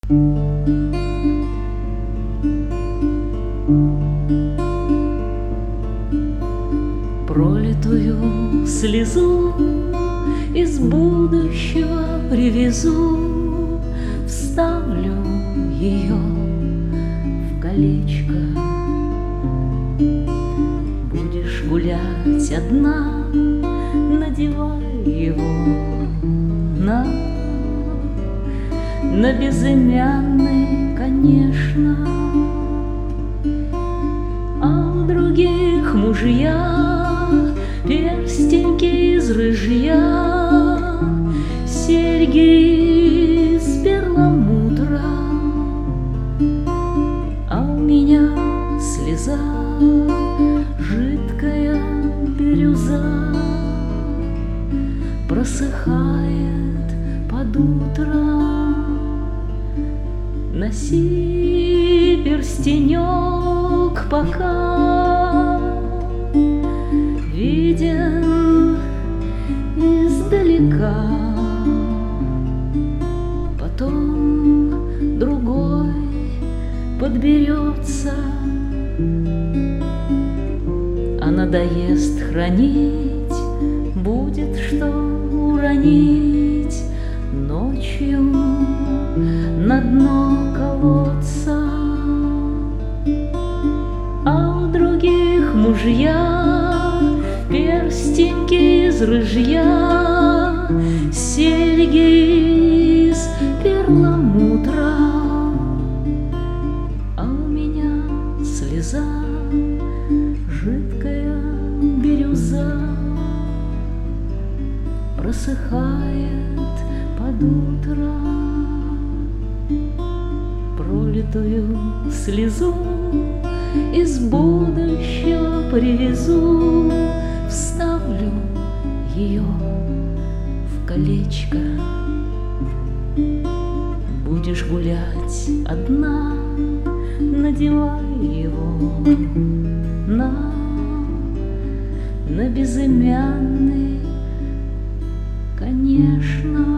Пролитую слезу из будущего привезу, вставлю ее в колечко. Будешь гулять одна, надевай его на безымянный, конечно. А у других мужья перстеньки из рыжья, серьги из перламутра, а у меня слеза, жидкая бирюза, просыхает под утро. Носи перстенек, пока виден издалека, потом другой подберется, а надоест хранить, будет что уронить ночью на дно колодца. А у других мужья перстеньки из рыжья, серьги из перламутра, а у меня слеза, жидкая бирюза, просыхает под утро. Пролитую слезу из будущего привезу, вставлю ее в колечко. Будешь гулять одна, надевай его на безымянный, конечно.